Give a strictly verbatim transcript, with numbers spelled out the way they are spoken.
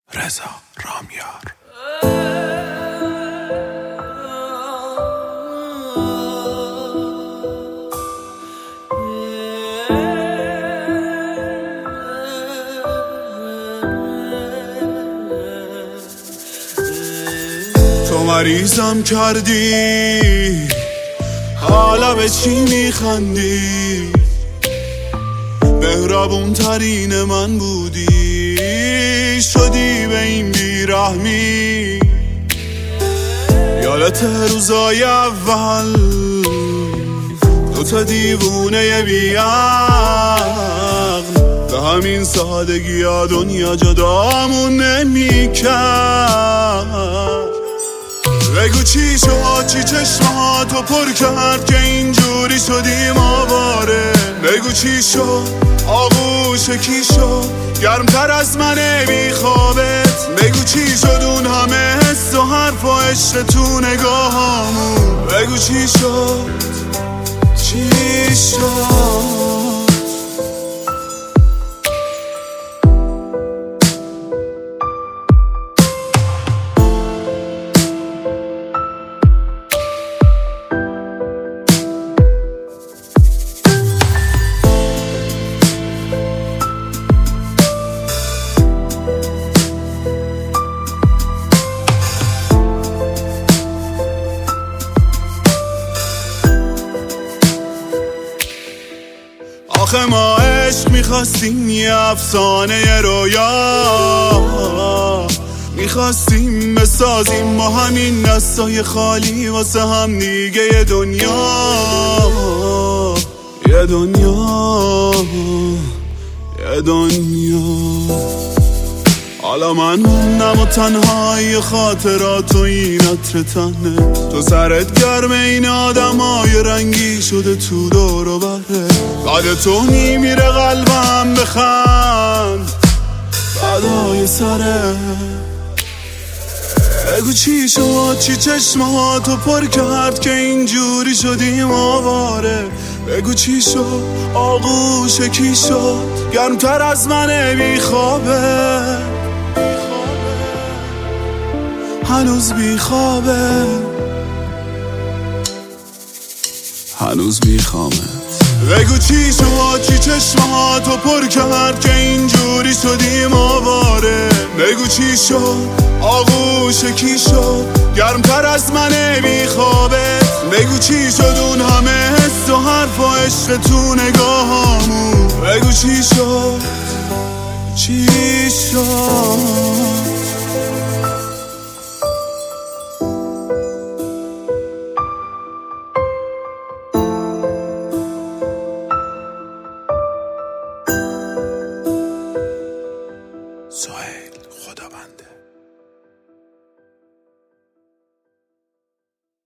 رضا رامیار. تو مریضم کردی، حالا به چی میخندی؟ مهربون ترین من بودی، شدی به این بیرحمی. یادت روزای اول دوتا دیوونه بیعقل، به همین سادگی ها دنیا جدامون نمیکرد. بگو چی شد، چی چشماتو پر کرد که اینجوری شدیم آواره؟ بگو چی شد، آغوش کی شد گرمتر از من بی خوابت؟ بگو چی شد اون همه حس و حرف و عشق تو نگاهامون؟ بگو چی شد، چی شد؟ آخه ما عشق میخواستیم یه افسانه رویا، میخواستیم بسازیم ما همین دستای خالی واسه هم دیگه یه دنیا، یه دنیا، یه دنیا. حالا من موندم و تنهای خاطرات و این عطر تنه، تو سرت گرم این آدم های رنگی شده تو دور و بره. بعد تو میمیره قلبم بخند فدای سره. بگو چی شد، چی چشماتو پر کرد که اینجوری شدیم آواره؟ بگو چی شد، آغوش کی شد گرمتر از من بی خوابه؟ هنوز بی خوابه، هنوز بی خوابه. بگو چی شد، چی چشماتو پر کرد که اینجوری شدیم آواره؟ بگو چی شد، آغوش کی شد گرمتر از من بی خوابت؟ بگو چی شد اون همه حس و حرف و عشق تو نگاهامون؟ بگو چی شد، چی شد؟ سهیل خدابنده.